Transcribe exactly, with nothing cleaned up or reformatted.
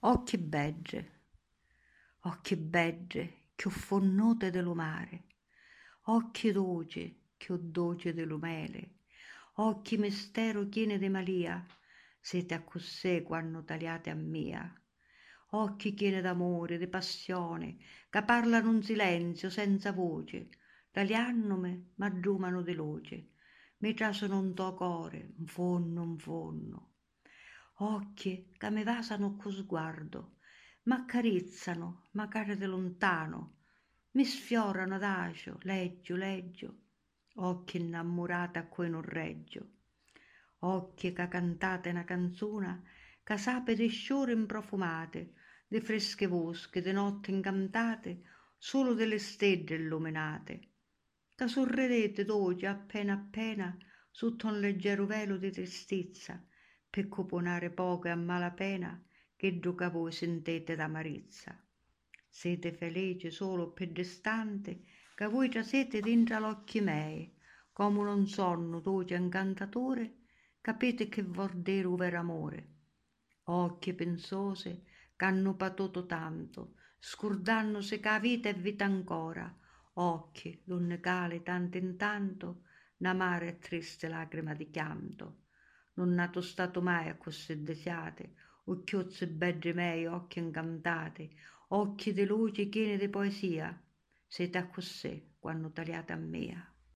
Occhi begge, occhi begge, che ho fonnote dello mare, occhi doce, che ho doce dello mele, occhi mistero chiene de malia, siete a cussè quando taliate a mia. Occhi chiene d'amore, di passione, che parlano un silenzio senza voce, taliannomi m'addumano di luce, mi trasano un to core, un fonno, un fonno. Occhi che mi vasano co sguardo, m'accarizzano, magari da lontano, mi sfiorano adacio, leggio, leggio, occhi innamorata a cui non reggio, occhi che cantate una canzuna, che sape di sciore improfumate, di fresche vosche, di notte incantate, solo delle stelle illuminate, che sorridete dolce appena appena sotto un leggero velo di tristezza, per coponare poco e a malapena che gioca voi sentete d'amarezza. Siete felici solo per distante, che voi già siete dentro l'occhi miei, come un sonno dolce incantatore, capite che vuol dire un vero amore. Occhi pensose ch'hanno patoto tanto, scordandosi che la vita è vita ancora, occhi donne cale tanto in tanto, n'amare e triste lagrima di chianto. Non nato stato mai a così desiate, occhiozze begge mei, occhi incantate, occhi di luce pieni di poesia, siete a così quando tagliate a mia.